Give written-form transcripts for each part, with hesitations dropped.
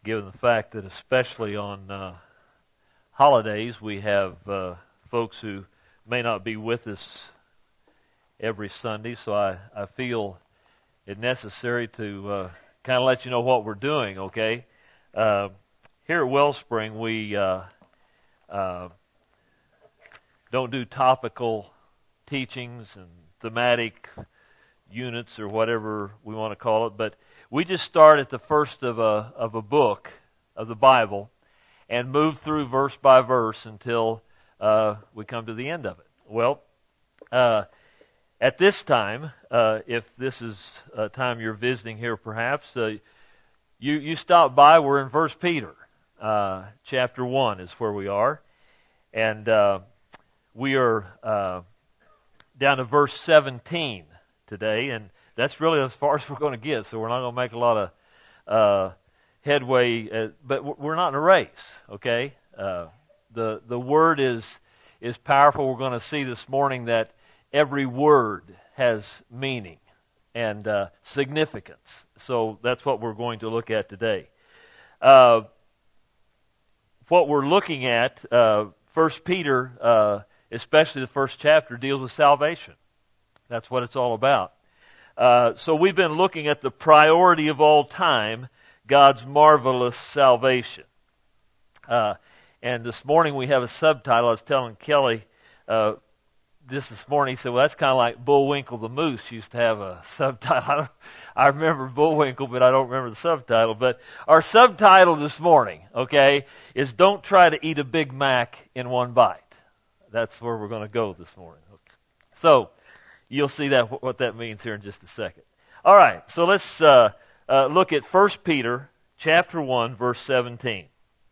given the fact that especially on holidays we have folks who may not be with us every Sunday, so I feel it necessary to kind of let you know what we're doing, okay? Here at Wellspring, we don't do topical teachings and thematic units or whatever we want to call it, but we just start at the first of a book of the Bible and move through verse by verse until we come to the end of it. Well, at this time, if this is a time you're visiting here perhaps, you stop by, we're in 1 Peter, chapter 1 is where we are, and we are down to verse 17 today, and that's really as far as we're going to get, so we're not going to make a lot of headway, but we're not in a race, okay? The word is powerful. We're going to see this morning that every word has meaning and significance, so that's what we're going to look at today. What we're looking at, 1 Peter, especially the first chapter, deals with salvation. That's what it's all about. So we've been looking at the priority of all time, God's marvelous salvation. And this morning we have a subtitle. I was telling Kelly this morning. He said, well, that's kind of like Bullwinkle the Moose used to have a subtitle. I remember Bullwinkle, but I don't remember the subtitle. But our subtitle this morning, okay, is Don't Try to Eat a Big Mac in One Bite. That's where we're going to go this morning. So you'll see that what that means here in just a second. All right, so let's look at 1 Peter chapter 1, verse 17.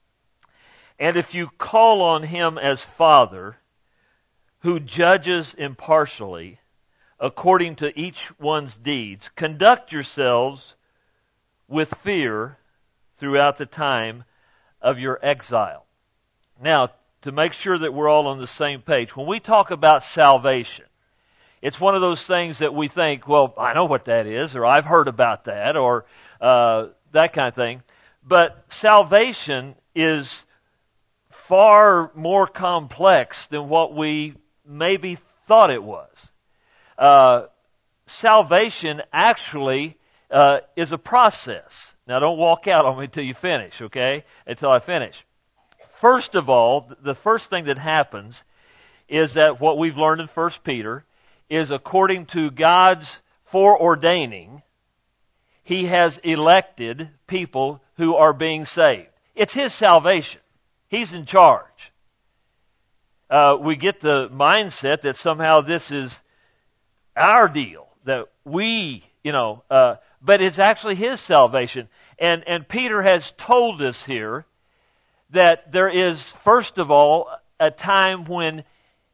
And if you call on him as Father, who judges impartially according to each one's deeds, conduct yourselves with fear throughout the time of your exile. Now, to make sure that we're all on the same page, when we talk about salvation, it's one of those things that we think, well, I know what that is, or I've heard about that, or that kind of thing. But salvation is far more complex than what we maybe thought it was. Salvation actually is a process. Now, don't walk out on me until you finish, okay? Until I finish. First of all, the first thing that happens is that what we've learned in 1 Peter is according to God's foreordaining, He has elected people who are being saved. It's His salvation. He's in charge. We get the mindset that somehow this is our deal, that we, but it's actually His salvation. And Peter has told us here that there is, first of all, a time when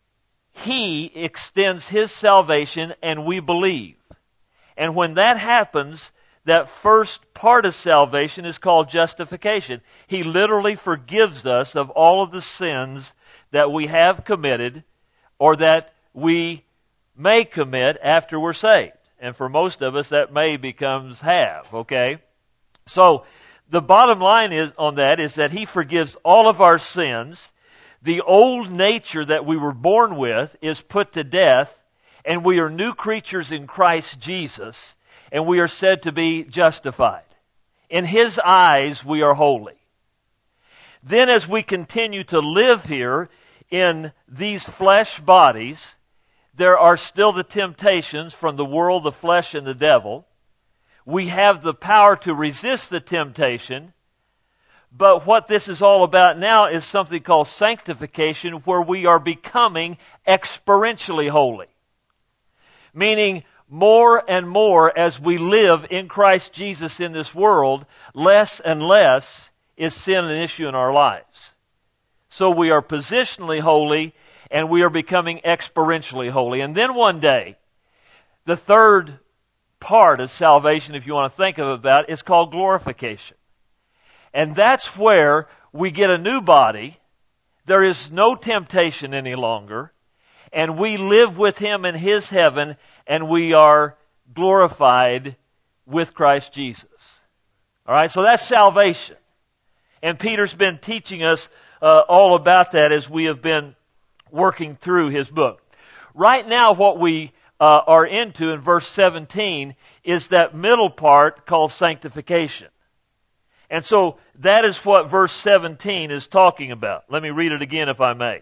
He extends His salvation and we believe. And when that happens, that first part of salvation is called justification. He literally forgives us of all of the sins that we have committed or that we may commit after we're saved. And for most of us, that may becomes have, okay? So, the bottom line on that is that He forgives all of our sins. The old nature that we were born with is put to death, and we are new creatures in Christ Jesus, and we are said to be justified. In His eyes, we are holy. Then as we continue to live here in these flesh bodies, there are still the temptations from the world, the flesh, and the devil. We have the power to resist the temptation, but what this is all about now is something called sanctification, where we are becoming experientially holy. Meaning, more and more as we live in Christ Jesus in this world, less and less is sin an issue in our lives. So we are positionally holy, and we are becoming experientially holy. And then one day, the third part of salvation, if you want to think of it about, is called glorification. And that's where we get a new body. There is no temptation any longer. And we live with Him in His heaven, and we are glorified with Christ Jesus. All right, so that's salvation. And Peter's been teaching us all about that as we have been working through his book. Right now, what we are into in verse 17 is that middle part called sanctification. And so that is what verse 17 is talking about. Let me read it again if I may.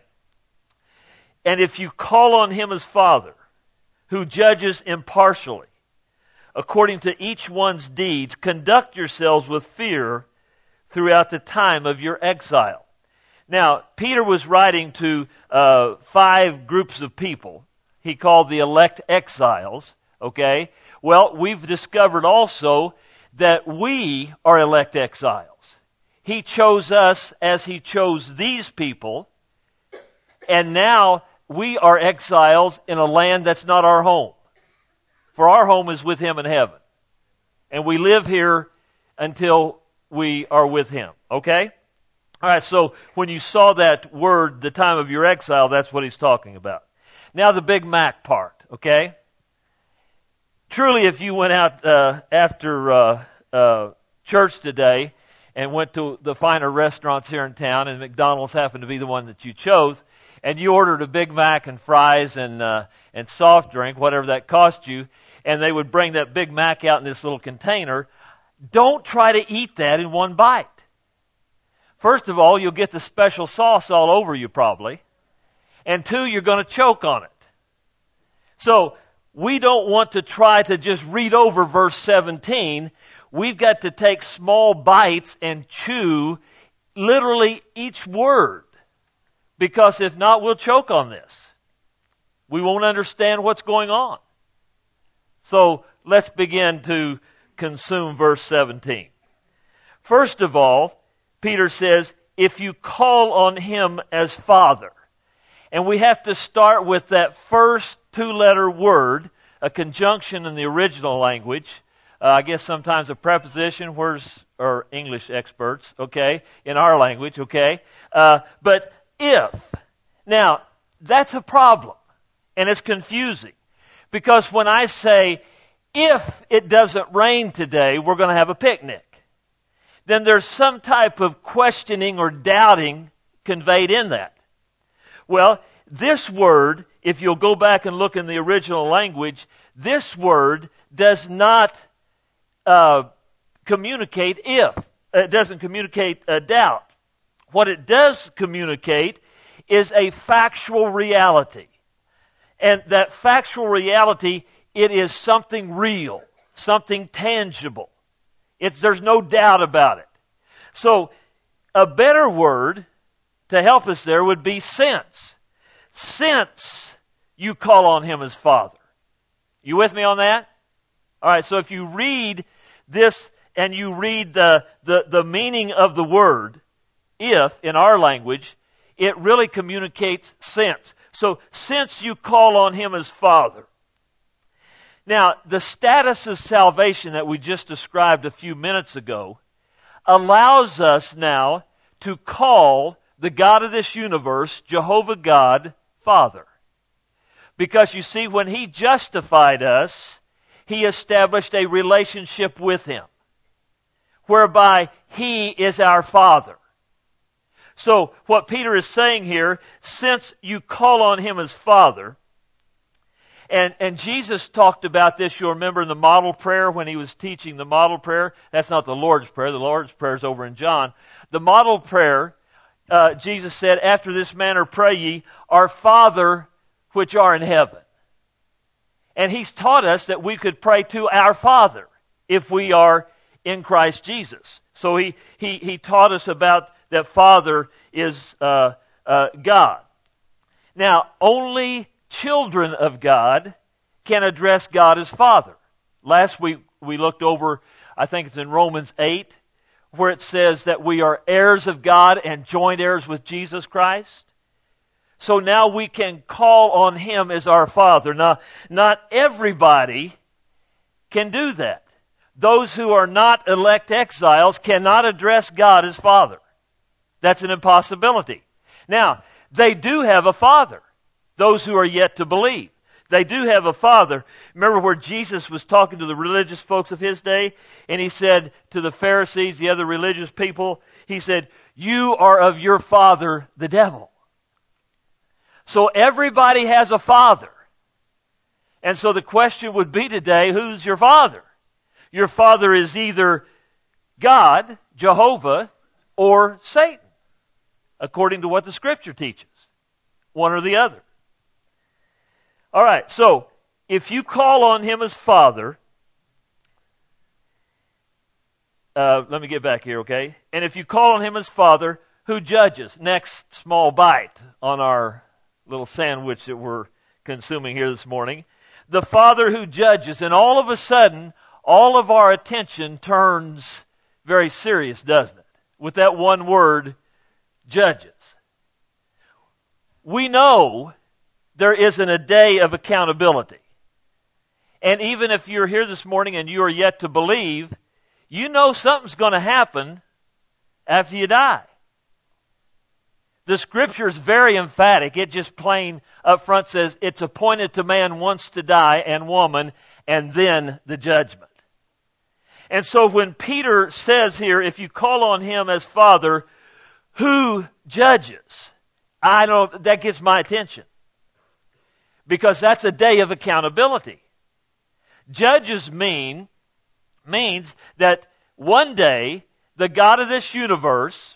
And if you call on him as Father, who judges impartially, according to each one's deeds, conduct yourselves with fear throughout the time of your exile. Now, Peter was writing to 5 groups of people. He called the elect exiles, okay? Well, we've discovered also that we are elect exiles. He chose us as he chose these people, and now we are exiles in a land that's not our home. For our home is with him in heaven. And we live here until we are with him, okay? All right, so when you saw that word, the time of your exile, that's what he's talking about. Now the Big Mac part, okay? Truly, if you went out after church today and went to the finer restaurants here in town, and McDonald's happened to be the one that you chose, and you ordered a Big Mac and fries and soft drink, whatever that cost you, and they would bring that Big Mac out in this little container, don't try to eat that in one bite. First of all, you'll get the special sauce all over you probably. And 2, you're going to choke on it. So, we don't want to try to just read over verse 17. We've got to take small bites and chew literally each word. Because if not, we'll choke on this. We won't understand what's going on. So, let's begin to consume verse 17. First of all, Peter says, if you call on him as Father. And we have to start with that first 2-letter word, a conjunction in the original language. I guess sometimes a preposition. Where's our English experts? Okay, in our language. Okay, but if. Now that's a problem, and it's confusing because when I say if it doesn't rain today, we're going to have a picnic, then there's some type of questioning or doubting conveyed in that. Well, this word, if you'll go back and look in the original language, this word does not communicate if. It doesn't communicate a doubt. What it does communicate is a factual reality. And that factual reality, it is something real, something tangible. There's no doubt about it. So, a better word to help us there would be since. Since you call on him as Father. You with me on that? All right, so if you read this and you read the meaning of the word, if, in our language, it really communicates since. So, since you call on him as Father. Now, the status of salvation that we just described a few minutes ago allows us now to call the God of this universe, Jehovah God, Father. Because you see, when he justified us, he established a relationship with him, whereby he is our Father. So, what Peter is saying here, since you call on him as Father, and Jesus talked about this, you'll remember in the model prayer when he was teaching the model prayer. That's not the Lord's Prayer. The Lord's Prayer is over in John. The model prayer, Jesus said, after this manner pray ye, our Father which are in heaven. And he's taught us that we could pray to our Father if we are in Christ Jesus. So he taught us about that Father is God. Now, only children of God can address God as Father. Last week we looked over, I think it's in Romans 8, where it says that we are heirs of God and joint heirs with Jesus Christ. So now we can call on him as our Father. Now, not everybody can do that. Those who are not elect exiles cannot address God as Father. That's an impossibility. Now, they do have a Father, those who are yet to believe. They do have a father. Remember where Jesus was talking to the religious folks of his day? And he said to the Pharisees, the other religious people, he said, "You are of your father, the devil." So everybody has a father. And so the question would be today, who's your father? Your father is either God, Jehovah, or Satan, according to what the Scripture teaches. One or the other. All right, so if you call on him as Father, let me get back here, okay? And if you call on him as Father, who judges? Next small bite on our little sandwich that we're consuming here this morning. The Father who judges, and all of a sudden, all of our attention turns very serious, doesn't it? With that one word, judges. We know there isn't a day of accountability. And even if you're here this morning and you are yet to believe, you know something's going to happen after you die. The Scripture is very emphatic. It just plain up front says, it's appointed to man once to die, and woman, and then the judgment. And so when Peter says here, if you call on him as Father, who judges? That gets my attention. Because that's a day of accountability. Judges means that one day, the God of this universe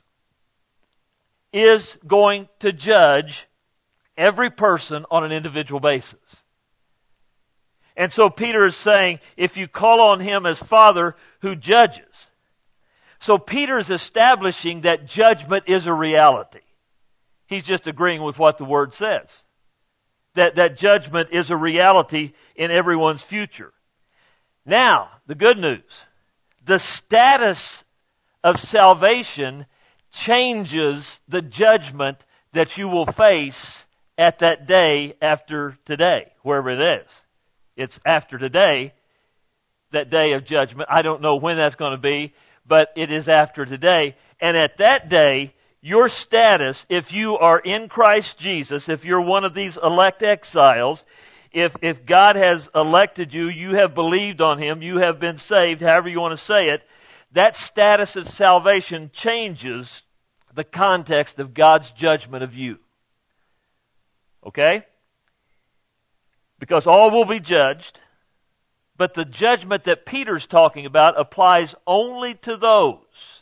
is going to judge every person on an individual basis. And so Peter is saying, if you call on him as Father who judges. So Peter is establishing that judgment is a reality. He's just agreeing with what the Word says. That judgment is a reality in everyone's future. Now, the good news. The status of salvation changes the judgment that you will face at that day after today, wherever it is. It's after today, that day of judgment. I don't know when that's going to be, but it is after today. And at that day, your status, if you are in Christ Jesus, if you're one of these elect exiles, if God has elected you, you have believed on him, you have been saved, however you want to say it, that status of salvation changes the context of God's judgment of you. Okay? Because all will be judged, but the judgment that Peter's talking about applies only to those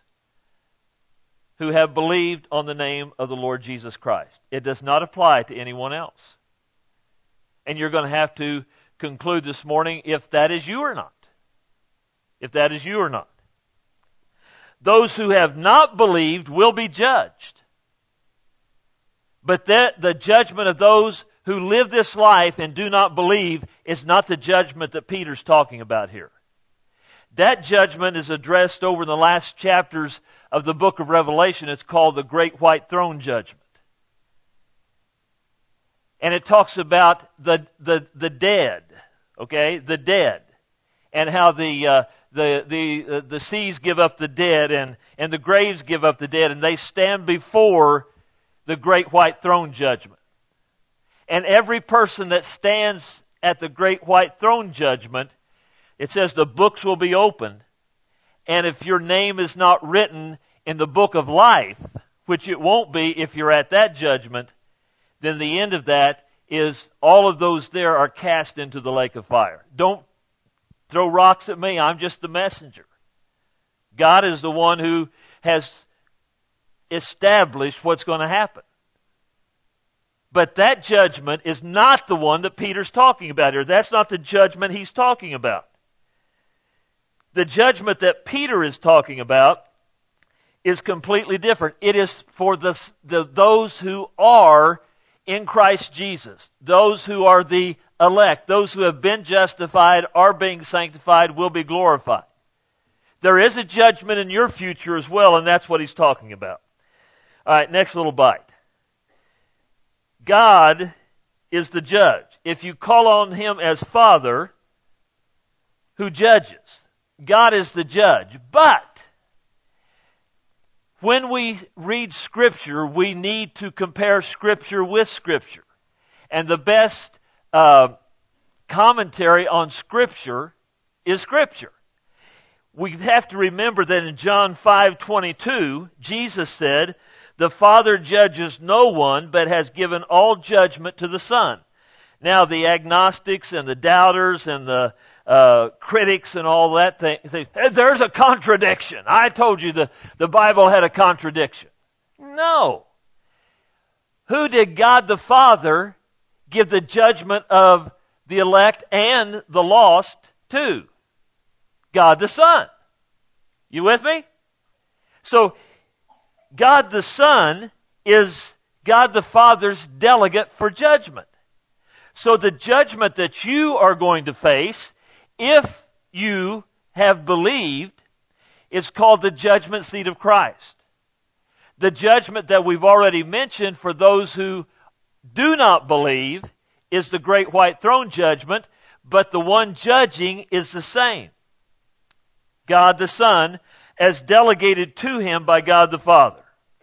who have believed on the name of the Lord Jesus Christ. It does not apply to anyone else. And you're going to have to conclude this morning if that is you or not. If that is you or not. Those who have not believed will be judged. But the judgment of those who live this life and do not believe is not the judgment that Peter's talking about here. That judgment is addressed over in the last chapters of the book of Revelation. It's called the Great White Throne Judgment. And it talks about the dead, okay, the dead, and how the seas give up the dead and the graves give up the dead, and they stand before the Great White Throne Judgment. And every person that stands at the Great White Throne Judgment, it says the books will be opened, and if your name is not written in the book of life, which it won't be if you're at that judgment, then the end of that is all of those there are cast into the lake of fire. Don't throw rocks at me. I'm just the messenger. God is the one who has established what's going to happen. But that judgment is not the one that Peter's talking about here. That's not the judgment he's talking about. The judgment that Peter is talking about is completely different. It is for those who are in Christ Jesus, those who are the elect, those who have been justified, are being sanctified, will be glorified. There is a judgment in your future as well, and that's what he's talking about. All right, next little bite. God is the judge. If you call on him as Father, who judges, God is the judge. But when we read Scripture, we need to compare Scripture with Scripture. And the best commentary on Scripture is Scripture. We have to remember that in John 5:22, Jesus said, "The Father judges no one, but has given all judgment to the Son." Now, the agnostics and the doubters and the critics and all that thing, say, "Hey, there's a contradiction. I told you the Bible had a contradiction." No. Who did God the Father give the judgment of the elect and the lost to? God the Son. You with me? So, God the Son is God the Father's delegate for judgment. So the judgment that you are going to face, if you have believed, is called the judgment seat of Christ. The judgment that we've already mentioned for those who do not believe is the great white throne judgment, but the one judging is the same. God the Son, as delegated to him by God the Father.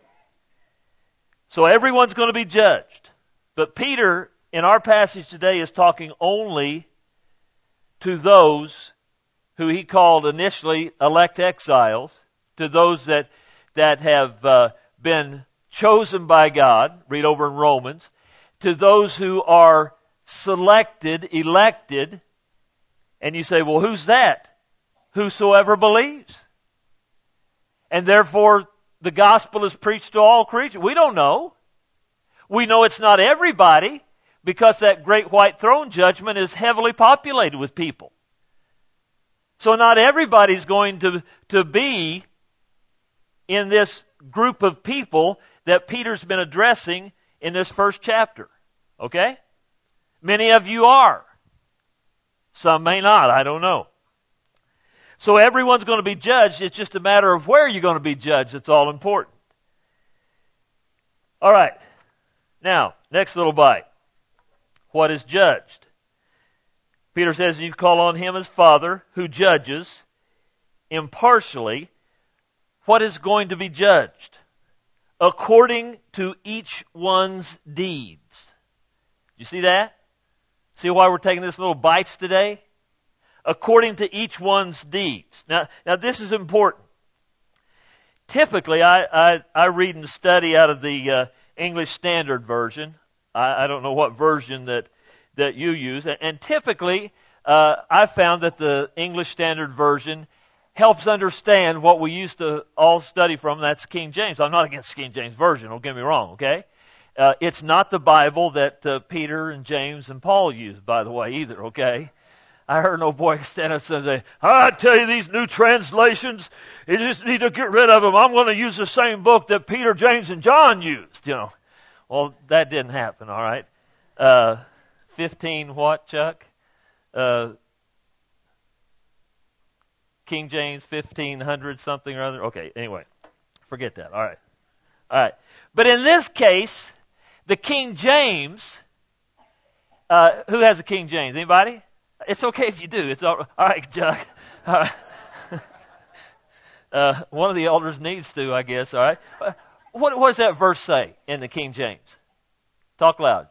So everyone's going to be judged. But Peter, in our passage today, is talking only to those who he called initially elect exiles, to those that have been chosen by God, read over in Romans, to those who are selected, elected, and you say, well, who's that? Whosoever believes. And therefore, the gospel is preached to all creatures. We don't know. We know it's not everybody, because that great white throne judgment is heavily populated with people. So not everybody's going to be in this group of people that Peter's been addressing in this first chapter. Okay? Many of you are. Some may not. I don't know. So everyone's going to be judged. It's just a matter of where you're going to be judged. It's all important. All right. Now, next little bite. What is judged? Peter says you call on him as Father who judges impartially. What is going to be judged? According to each one's deeds. You see that? See why we're taking this little bites today? According to each one's deeds. Now this is important. Typically, I read and study out of the English Standard Version. I don't know what version that you use. And typically, I found that the English Standard Version helps understand what we used to all study from. That's King James. I'm not against the King James Version. Don't get me wrong, okay? It's not the Bible that Peter and James and Paul used, by the way, either, okay? I heard no boy stand up and say, I tell you, these new translations, you just need to get rid of them. I'm going to use the same book that Peter, James, and John used, you know. Well, that didn't happen, all right. 15 what, Chuck? King James, 1500 something or other. Okay, anyway, forget that. All right. But in this case, the King James, who has a King James? Anybody? It's okay if you do. It's all right, Chuck. All right. One of the elders needs to, I guess. All right. What does that verse say in the King James? Talk loud.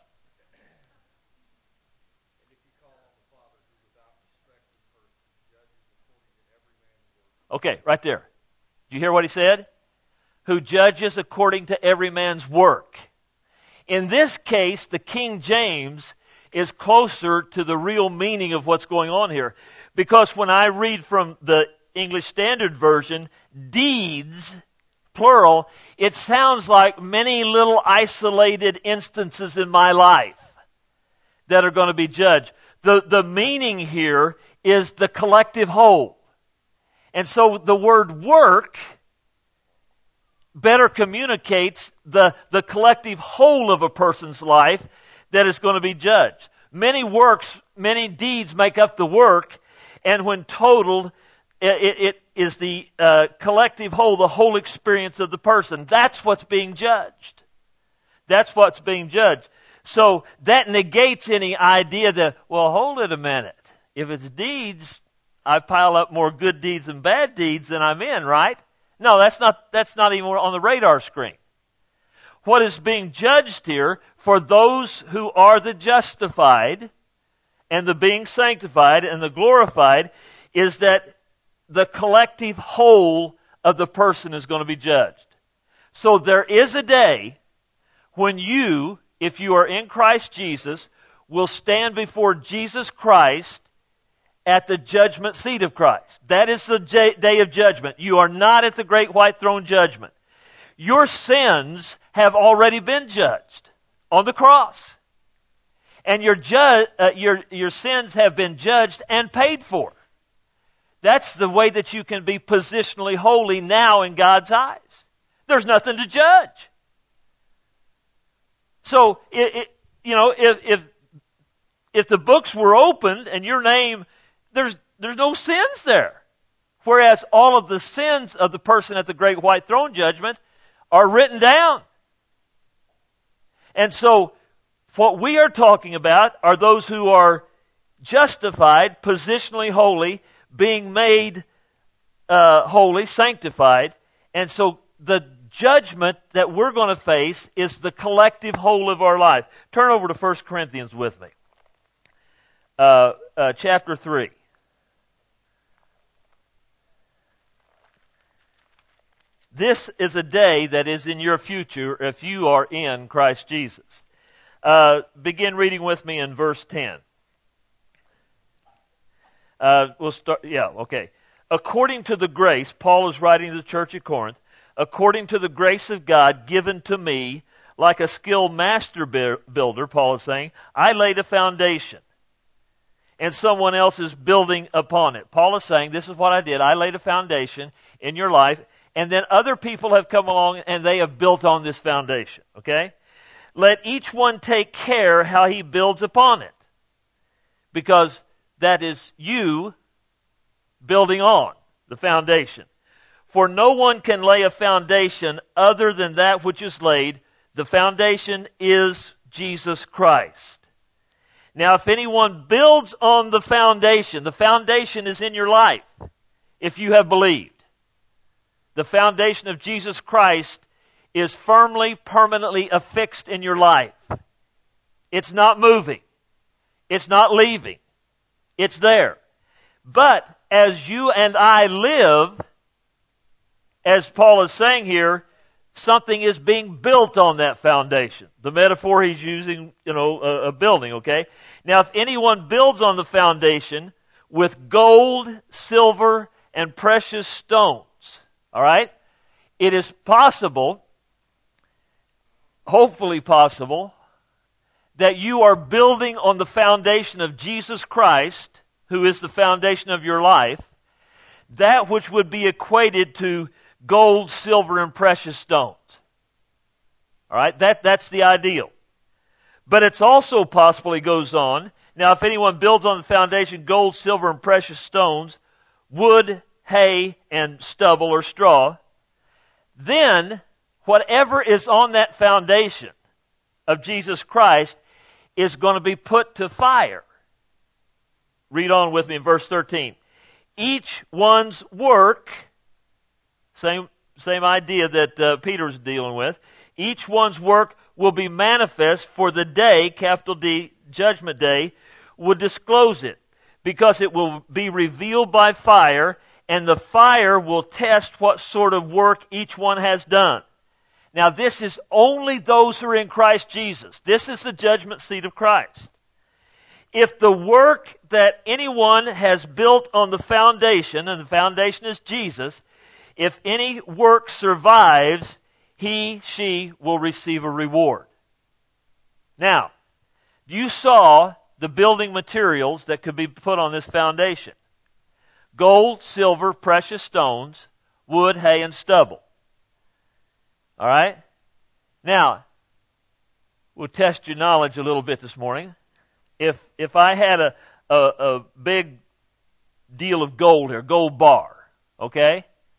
Okay, right there. Did you hear what he said? Who judges according to every man's work. In this case, the King James is closer to the real meaning of what's going on here. Because when I read from the English Standard Version, deeds, plural, it sounds like many little isolated instances in my life that are going to be judged. The meaning here is the collective whole. And so the word work better communicates the collective whole of a person's life that is going to be judged. Many works, many deeds make up the work, and when totaled, it is the collective whole, the whole experience of the person. That's what's being judged. That's what's being judged. So that negates any idea that, well, hold it a minute. If it's deeds, I pile up more good deeds than bad deeds than I'm in, right? No, that's not even on the radar screen. What is being judged here for those who are the justified and the being sanctified and the glorified is that the collective whole of the person is going to be judged. So there is a day when you, if you are in Christ Jesus, will stand before Jesus Christ at the judgment seat of Christ. That is the day of judgment. You are not at the great white throne judgment. Your sins have already been judged on the cross. And your sins have been judged and paid for. That's the way that you can be positionally holy now in God's eyes. There's nothing to judge. So, if the books were opened and your name, there's no sins there. Whereas all of the sins of the person at the great white throne judgment are written down. And so, what we are talking about are those who are justified, positionally holy, being made holy, sanctified. And so the judgment that we're going to face is the collective whole of our life. Turn over to 1 Corinthians with me. Chapter 3. This is a day that is in your future if you are in Christ Jesus. Begin reading with me in verse 10. We'll start. Yeah, okay. According to the grace, Paul is writing to the church at Corinth, according to the grace of God given to me, like a skilled master builder, Paul is saying, I laid a foundation, and someone else is building upon it. Paul is saying, this is what I did. I laid a foundation in your life, and then other people have come along and they have built on this foundation. Okay? Let each one take care how he builds upon it, because that is you building on the foundation. For no one can lay a foundation other than that which is laid. The foundation is Jesus Christ. Now, if anyone builds on the foundation is in your life if you have believed. The foundation of Jesus Christ is firmly, permanently affixed in your life. It's not moving. It's not leaving. It's there. But as you and I live, as Paul is saying here, something is being built on that foundation. The metaphor he's using, a building, okay? Now, if anyone builds on the foundation with gold, silver, and precious stones, all right? It is possible, hopefully possible, that you are building on the foundation of Jesus Christ, who is the foundation of your life, that which would be equated to gold, silver, and precious stones. All right? That's the ideal. But it's also possible, he goes on, now if anyone builds on the foundation gold, silver, and precious stones, wood, hay, and stubble or straw, then whatever is on that foundation of Jesus Christ is going to be put to fire. Read on with me in verse 13. Each one's work, same idea that Peter's dealing with, each one's work will be manifest, for the day, capital D, Judgment Day, would disclose it, because it will be revealed by fire, and the fire will test what sort of work each one has done. Now, this is only those who are in Christ Jesus. This is the judgment seat of Christ. If the work that anyone has built on the foundation, and the foundation is Jesus, if any work survives, she will receive a reward. Now, you saw the building materials that could be put on this foundation. Gold, silver, precious stones, wood, hay, and stubble. All right? Now, we'll test your knowledge a little bit this morning. If I had a big deal of gold here, gold bar, okay?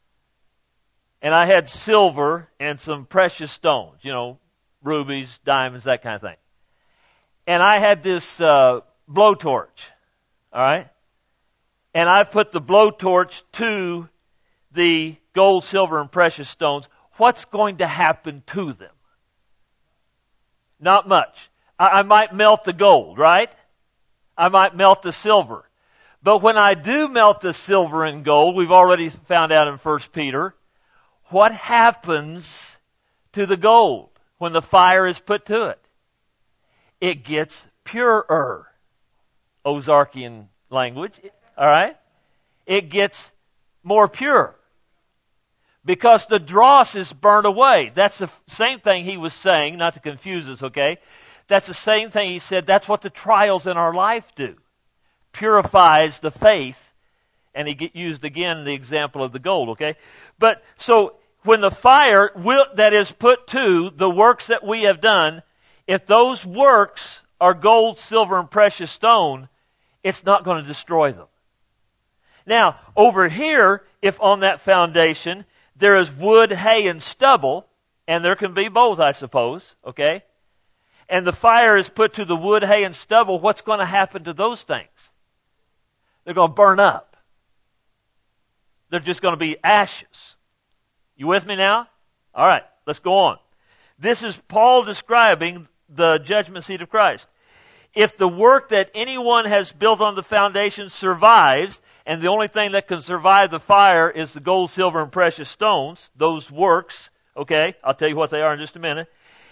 And I had silver and some precious stones, rubies, diamonds, that kind of thing. And I had this blowtorch, all right? And I put the blowtorch to the gold, silver, and precious stones. What's going to happen to them? Not much. I might melt the gold, right? I might melt the silver. But when I do melt the silver and gold, we've already found out in 1 Peter, what happens to the gold when the fire is put to it? It gets purer. Ozarkian language, all right? It gets more pure because the dross is burned away. That's the same thing he was saying, not to confuse us, okay? That's the same thing he said. That's what the trials in our life do. Purifies the faith. And he used again the example of the gold, okay? But so when the fire that is put to the works that we have done, if those works are gold, silver, and precious stone, it's not going to destroy them. Now, over here, if on that foundation there is wood, hay, and stubble, and there can be both, I suppose, okay? And the fire is put to the wood, hay, and stubble, what's going to happen to those things? They're going to burn up. They're just going to be ashes. You with me now? All right, let's go on. This is Paul describing the judgment seat of Christ. If the work that anyone has built on the foundation survives, and the only thing that can survive the fire is the gold, silver, and precious stones, those works, okay, I'll tell you what they are in just a minute,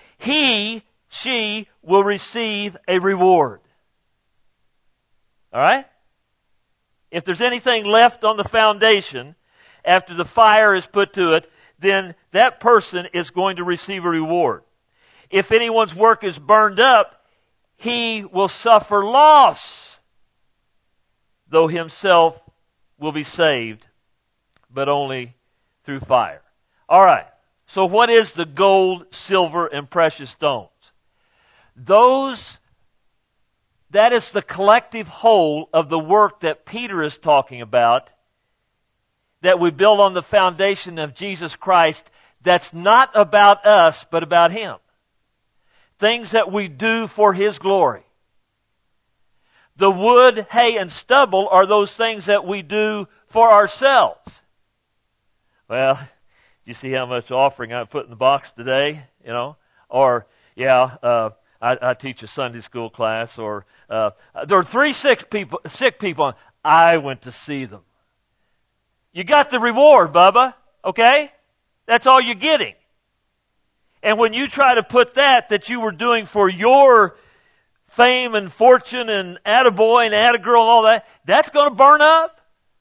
she will receive a reward. All right? If there's anything left on the foundation after the fire is put to it, then that person is going to receive a reward. If anyone's work is burned up, he will suffer loss, though himself will be saved, but only through fire. All right. So what is the gold, silver, and precious stones? That is the collective whole of the work that Peter is talking about, that we build on the foundation of Jesus Christ, that's not about us, but about Him. Things that we do for His glory. The wood, hay, and stubble are those things that we do for ourselves. Well, you see how much offering I put in the box today, you know? Or, I teach a Sunday school class, or there are 3 sick people. I went to see them. You got the reward, Bubba, okay? That's all you're getting. And when you try to put that you were doing for your fame and fortune and attaboy and attagirl and all that, that's going to burn up.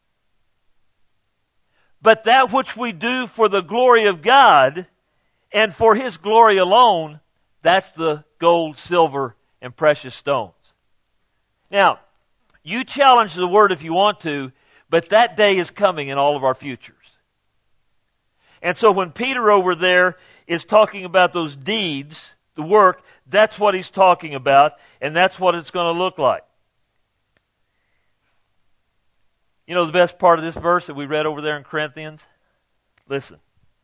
But that which we do for the glory of God and for His glory alone, that's the gold, silver, and precious stones. Now, you challenge the Word if you want to, but that day is coming in all of our futures. And so when Peter over there is talking about those deeds, the work, that's what he's talking about, and that's what it's going to look like. You know the best part of this verse that we read over there in Corinthians? Listen.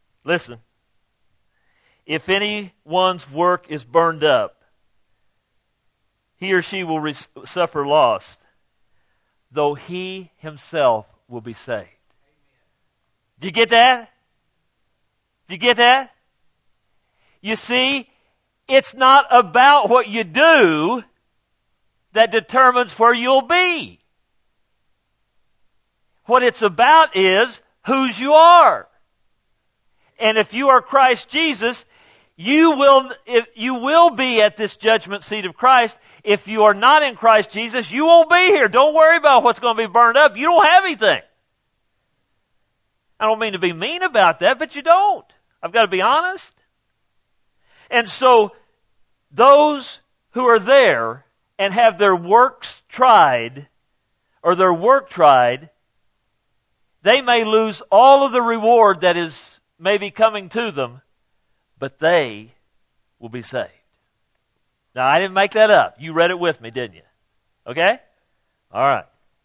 If anyone's work is burned up, he or she will suffer loss, though he himself will be saved. Do you get that? Do you get that? You see, it's not about what you do that determines where you'll be. What it's about is whose you are. And if you are Christ Jesus, you will be at this judgment seat of Christ. If you are not in Christ Jesus, you won't be here. Don't worry about what's going to be burned up. You don't have anything. I don't mean to be mean about that, but you don't. I've got to be honest. And so, those who are there and have their works tried, or their work tried, they may lose all of the reward that is maybe coming to them, but they will be saved. Now, I didn't make that up. You read it with me, didn't you? Okay? All right.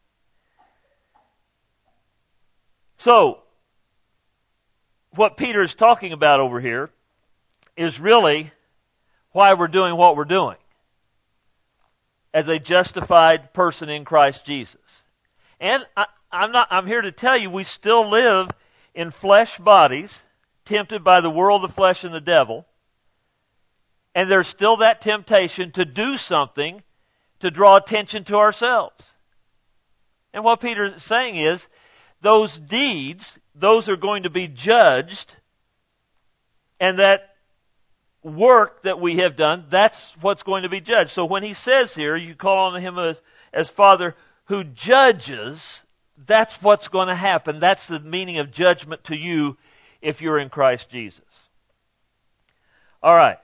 So, what Peter is talking about over here is really why we're doing what we're doing as a justified person in Christ Jesus. And I'm here to tell you we still live in flesh bodies, tempted by the world, the flesh, and the devil. And there's still that temptation to do something to draw attention to ourselves. And what Peter is saying is, those deeds, those are going to be judged, and that work that we have done, that's what's going to be judged. So when he says here, you call on him as Father who judges, that's what's going to happen. That's the meaning of judgment to you if you're in Christ Jesus. All right.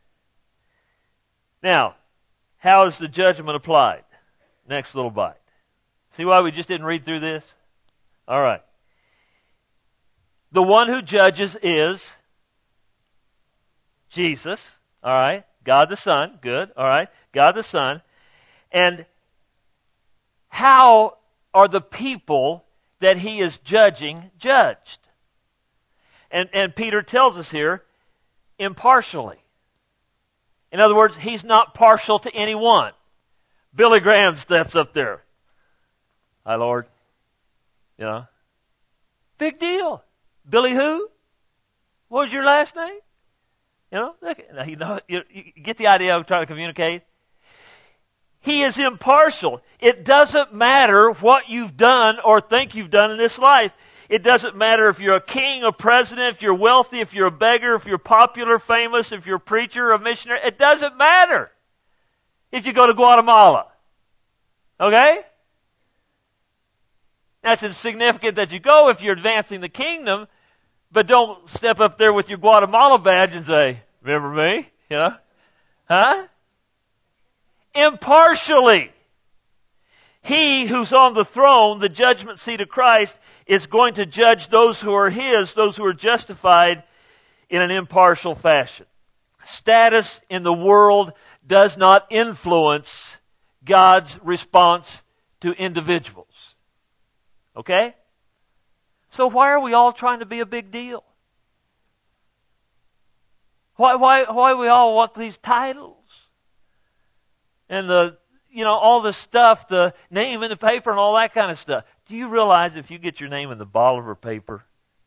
Now, how is the judgment applied? Next little bite. See why we just didn't read through this? All right. The one who judges is Jesus. All right. God the Son. Good. All right. God the Son. And how are the people that he is judging judged? And Peter tells us here, impartially. In other words, he's not partial to anyone. Billy Graham steps up there. Hi, Lord. You know. Big deal. Billy who? What was your last name? You get the idea of trying to communicate? He is impartial. It doesn't matter what you've done or think you've done in this life. It doesn't matter if you're a king, a president, if you're wealthy, if you're a beggar, if you're popular, famous, if you're a preacher, a missionary. It doesn't matter if you go to Guatemala. Okay? That's insignificant that you go if you're advancing the kingdom, but don't step up there with your Guatemala badge and say, remember me? You know? Huh? Impartially. He who's on the throne, the judgment seat of Christ, is going to judge those who are his, those who are justified in an impartial fashion. Status in the world does not influence God's response to individuals. Okay? So why are we all trying to be a big deal? Why we all want these titles? And all the stuff, the name in the paper and all that kind of stuff. Do you realize if you get your name in the Bolivar paper?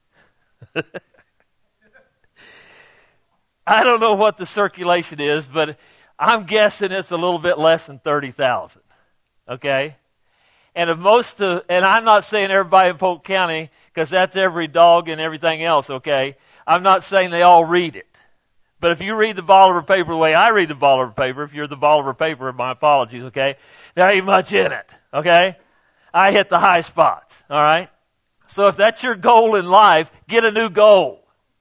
I don't know what the circulation is, but I'm guessing it's a little bit less than 30,000. Okay? And and I'm not saying everybody in Polk County, because that's every dog and everything else, okay? I'm not saying they all read it. But if you read the Bolivar paper the way I read the Bolivar paper, if you're the Bolivar paper, my apologies, okay? There ain't much in it, okay? I hit the high spots, all right? So if that's your goal in life, get a new goal.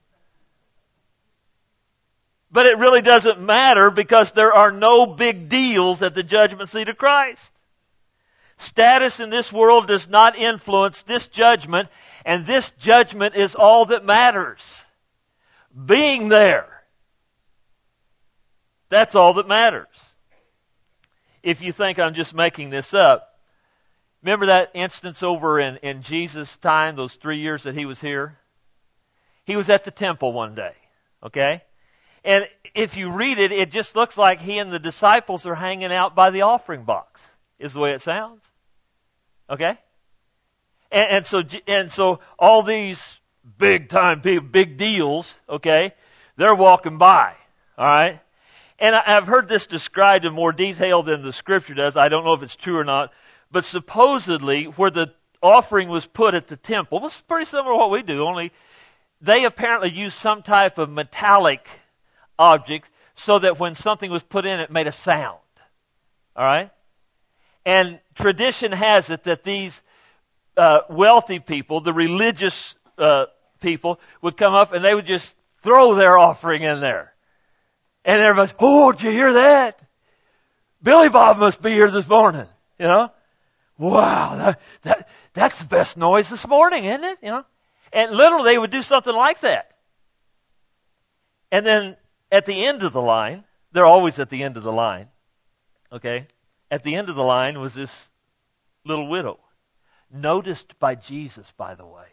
But it really doesn't matter because there are no big deals at the judgment seat of Christ. Status in this world does not influence this judgment, and this judgment is all that matters. Being there. That's all that matters. If you think I'm just making this up, remember that instance over in Jesus' time, those 3 years that he was here? He was at the temple one day, okay? And if you read it, it just looks like he and the disciples are hanging out by the offering box, is the way it sounds. Okay? And so all these big time people, big deals, okay, they're walking by, all right? And I've heard this described in more detail than the Scripture does. I don't know if it's true or not. But supposedly, where the offering was put at the temple, this is pretty similar to what we do, only they apparently used some type of metallic object so that when something was put in, it made a sound. All right? And tradition has it that these wealthy people, the religious people, would come up and they would just throw their offering in there. And everybody's, oh, did you hear that? Billy Bob must be here this morning. You know? Wow, that's the best noise this morning, isn't it? You know? And literally they would do something like that. And then at the end of the line, they're always at the end of the line. Okay? At the end of the line was this little widow. Noticed by Jesus, by the way.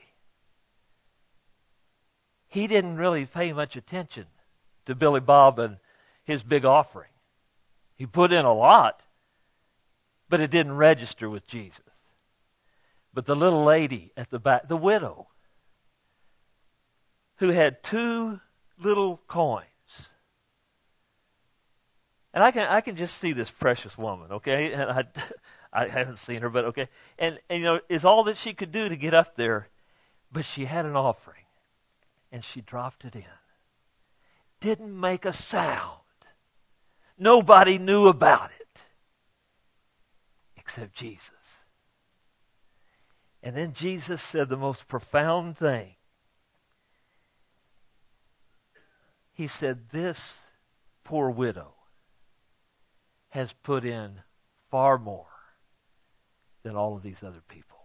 He didn't really pay much attention to Billy Bob and his big offering. He put in a lot, but it didn't register with Jesus. But the little lady at the back, the widow, who had 2 little coins, And I can just see this precious woman, okay? And I haven't seen her, but okay. And it's all that she could do to get up there. But she had an offering, and she dropped it in. Didn't make a sound. Nobody knew about it except Jesus. And then Jesus said the most profound thing. He said, this poor widow has put in far more than all of these other people.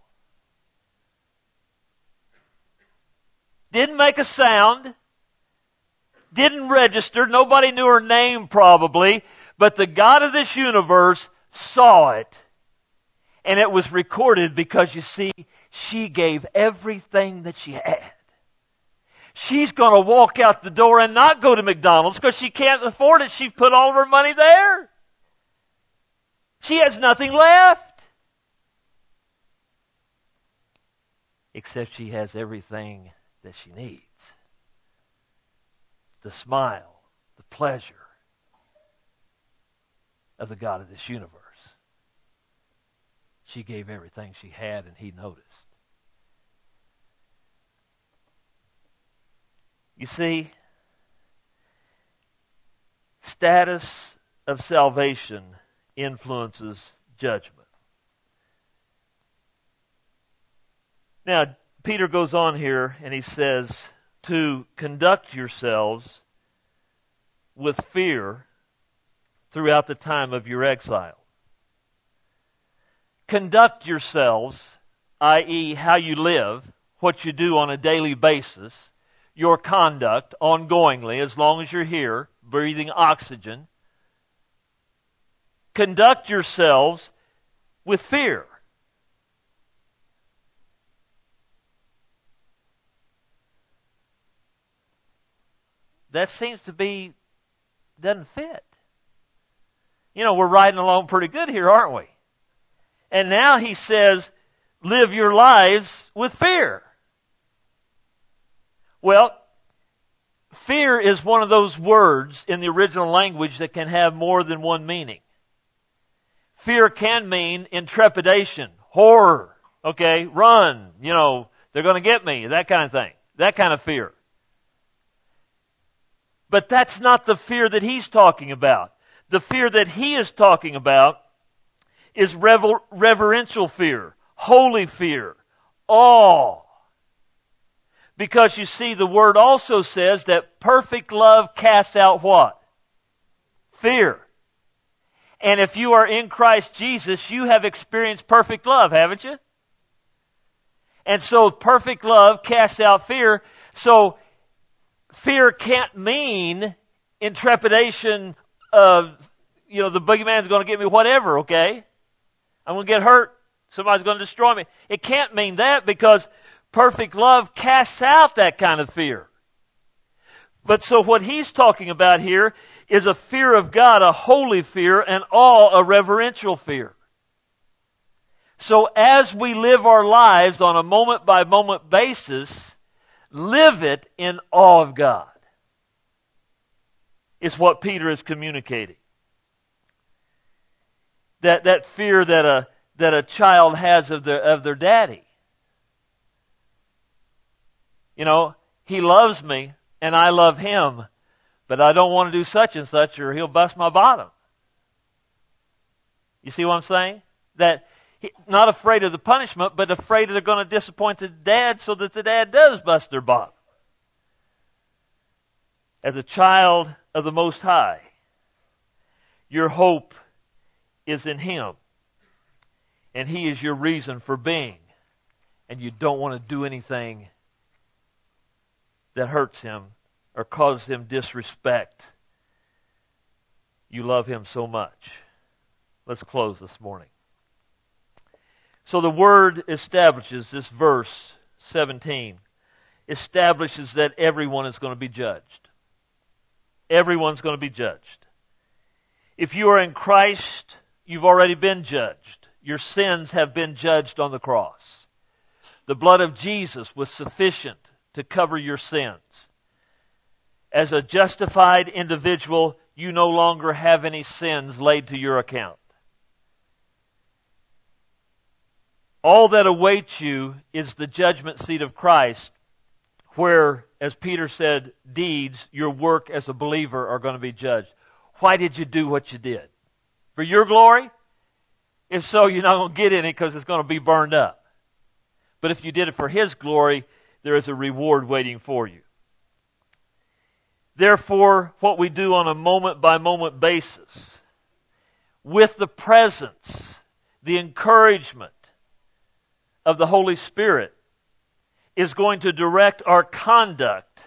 Didn't make a sound. Didn't register. Nobody knew her name probably. But the God of this universe saw it. And it was recorded because, you see, she gave everything that she had. She's going to walk out the door and not go to McDonald's because she can't afford it. She put all of her money there. She has nothing left. Except she has everything that she needs. The smile, the pleasure of the God of this universe. She gave everything she had, and he noticed. You see, status of salvation influences judgment. Now, Peter goes on here and he says to conduct yourselves with fear throughout the time of your exile. Conduct yourselves, i.e., how you live, what you do on a daily basis, your conduct ongoingly, as long as you're here, breathing oxygen. Conduct yourselves with fear. That seems to be, doesn't fit. We're riding along pretty good here, aren't we? And now he says, live your lives with fear. Well, fear is one of those words in the original language that can have more than one meaning. Fear can mean intrepidation, horror, okay, run, they're going to get me, that kind of thing, that kind of fear. But that's not the fear that he's talking about. The fear that he is talking about is reverential fear, holy fear, awe. Because you see, the word also says that perfect love casts out what? Fear. And if you are in Christ Jesus, you have experienced perfect love, haven't you? And so perfect love casts out fear. So fear can't mean intrepidation of, the boogeyman's going to get me, whatever, okay? I'm going to get hurt. Somebody's going to destroy me. It can't mean that, because perfect love casts out that kind of fear. But so what he's talking about here is a fear of God, a holy fear, and awe, a reverential fear. So as we live our lives on a moment-by-moment basis, live it in awe of God. Is what Peter is communicating. That fear that a child has of their daddy. He loves me and I love him, but I don't want to do such and such or he'll bust my bottom. You see what I'm saying? That not afraid of the punishment, but afraid they're going to disappoint the dad so that the dad does bust their bottom. As a child of the Most High, your hope is in Him. And He is your reason for being. And you don't want to do anything that hurts Him or causes Him disrespect. You love Him so much. Let's close this morning. So the Word establishes, this verse 17, establishes that everyone is going to be judged. Everyone's going to be judged. If you are in Christ, you've already been judged. Your sins have been judged on the cross. The blood of Jesus was sufficient to cover your sins. As a justified individual, you no longer have any sins laid to your account. All that awaits you is the judgment seat of Christ, where, as Peter said, deeds, your work as a believer, are going to be judged. Why did you do what you did? For your glory? If so, you're not going to get any because it's going to be burned up. But if you did it for His glory, there is a reward waiting for you. Therefore, what we do on a moment-by-moment basis, with the presence, the encouragement of the Holy Spirit, is going to direct our conduct,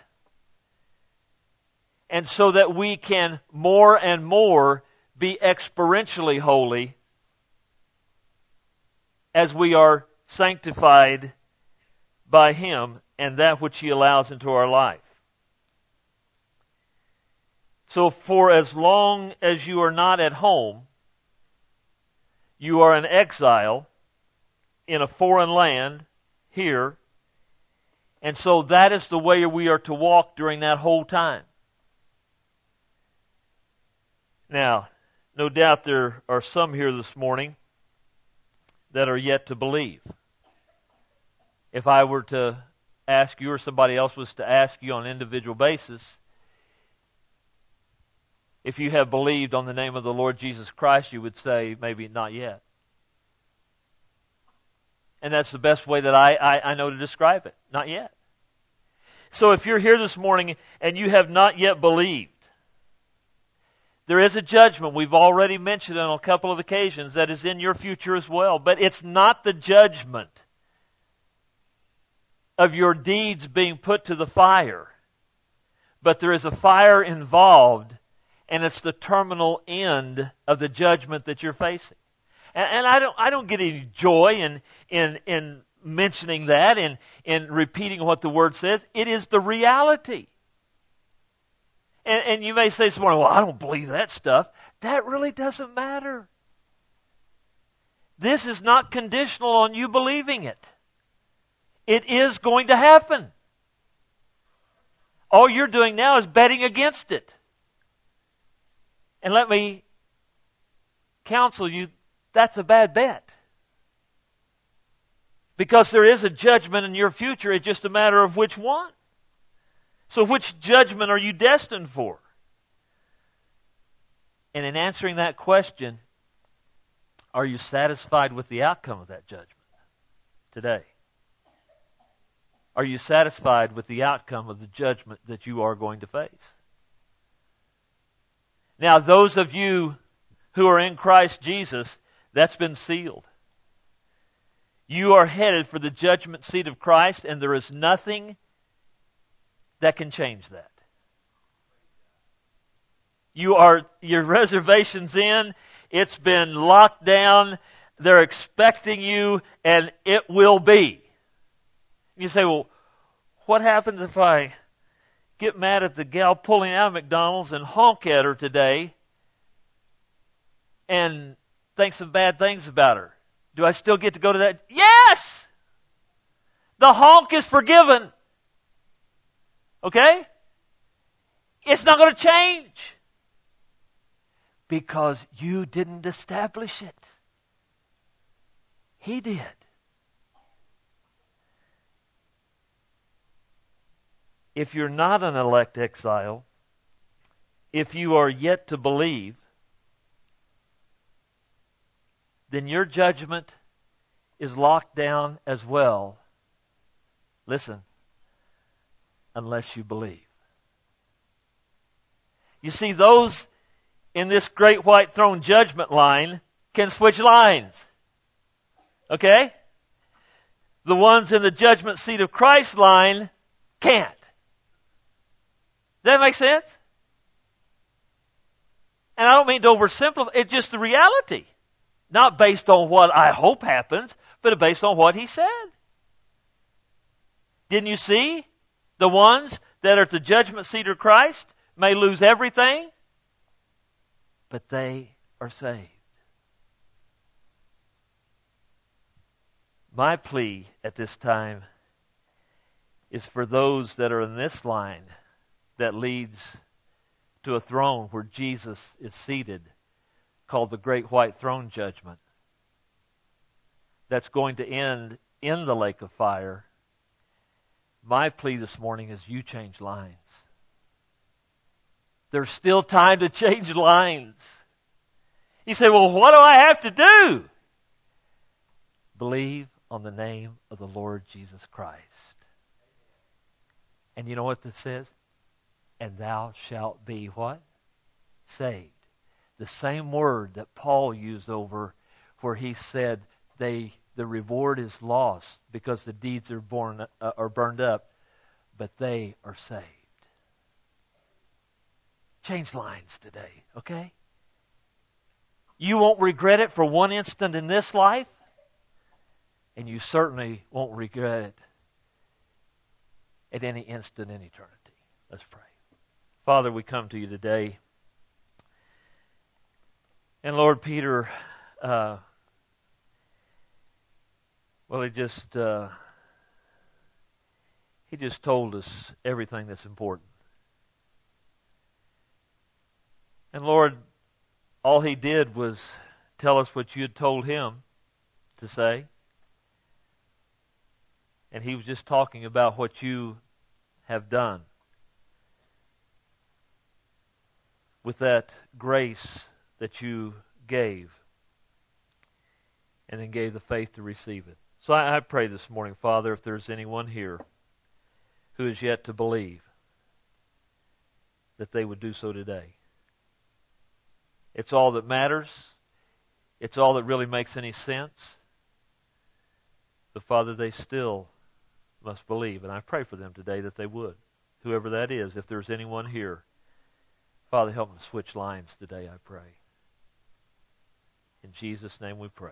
and so that we can more and more be experientially holy as we are sanctified by Him and that which He allows into our life. So for as long as you are not at home, you are in exile in a foreign land here, and so that is the way we are to walk during that whole time. Now, no doubt there are some here this morning that are yet to believe. If I were to ask you, or somebody else was to ask you on an individual basis, if you have believed on the name of the Lord Jesus Christ, you would say, maybe not yet. And that's the best way that I know to describe it. Not yet. So if you're here this morning and you have not yet believed, there is a judgment. We've already mentioned it on a couple of occasions that is in your future as well. But it's not the judgment of your deeds being put to the fire. But there is a fire involved, and it's the terminal end of the judgment that you're facing. And I don't get any joy in mentioning that and in repeating what the Word says. It is the reality. And you may say this morning, well, I don't believe that stuff. That really doesn't matter. This is not conditional on you believing it. It is going to happen. All you're doing now is betting against it. And let me counsel you, that's a bad bet. Because there is a judgment in your future, it's just a matter of which one. So which judgment are you destined for? And in answering that question, are you satisfied with the outcome of that judgment today? Are you satisfied with the outcome of the judgment that you are going to face? Now, those of you who are in Christ Jesus, that's been sealed. You are headed for the judgment seat of Christ, and there is nothing that can change that. Your reservation's in, it's been locked down, they're expecting you, and it will be. You say, well, what happens if I get mad at the gal pulling out of McDonald's and honk at her today and think some bad things about her? Do I still get to go to that? Yes! The honk is forgiven. Okay? It's not going to change. Because you didn't establish it. He did. If you're not an elect exile, if you are yet to believe, then your judgment is locked down as well. Listen, unless you believe. You see, those in this great white throne judgment line can switch lines. Okay? The ones in the judgment seat of Christ line can't. Does that make sense? And I don't mean to oversimplify. It's just the reality. Not based on what I hope happens, but based on what He said. Didn't you see? The ones that are at the judgment seat of Christ may lose everything, but they are saved. My plea at this time is for those that are in this line that leads to a throne where Jesus is seated, called the Great White Throne Judgment, that's going to end in the lake of fire. My plea this morning is you change lines. There's still time to change lines. You say, well, what do I have to do? Believe on the name of the Lord Jesus Christ. And you know what this says? And thou shalt be what? Saved. The same word that Paul used over where he said the reward is lost because the deeds are burned up, but they are saved. Change lines today, okay? You won't regret it for one instant in this life, and you certainly won't regret it at any instant in eternity. Let's pray. Father, we come to you today. And Lord, Peter, he just told us everything that's important. And Lord, all he did was tell us what you had told him to say. And he was just talking about what you have done with that grace that you gave and then gave the faith to receive it. So I pray this morning, Father, if there's anyone here who is yet to believe, that they would do so today. It's all that matters. It's all that really makes any sense. But Father, they still must believe. And I pray for them today that they would. Whoever that is, if there's anyone here, Father, help them switch lines today, I pray. In Jesus' name we pray.